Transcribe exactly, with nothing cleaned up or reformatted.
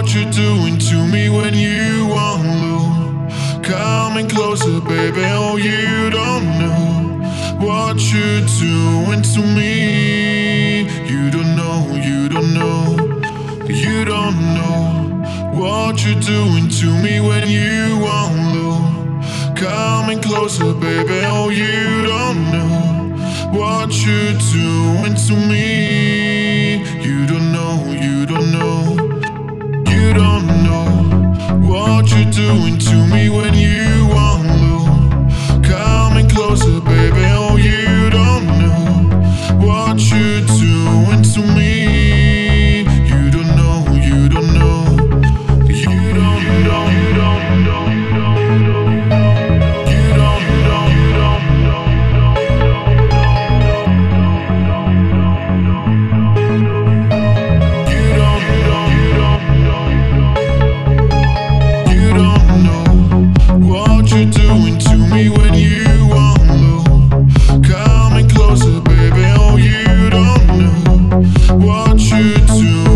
what you're doing to me when you want to. Coming closer, baby, oh, you don't know what you're doing to me. You don't know, you don't know, you don't know what you're doing to me when you want to. Coming closer, baby, oh, you don't know what you're doing to me. You don't know, you don't know, you don't know what you're doing to me when you want to. Coming closer, baby, oh, you don't know what you're doing to me. You don't know, you don't know, you don't know, you don't know, you don't know, you don't know. You don't know, you don't know, you don't know what you're doing to me when you want to. Coming closer, baby, oh, you don't know what you're doing.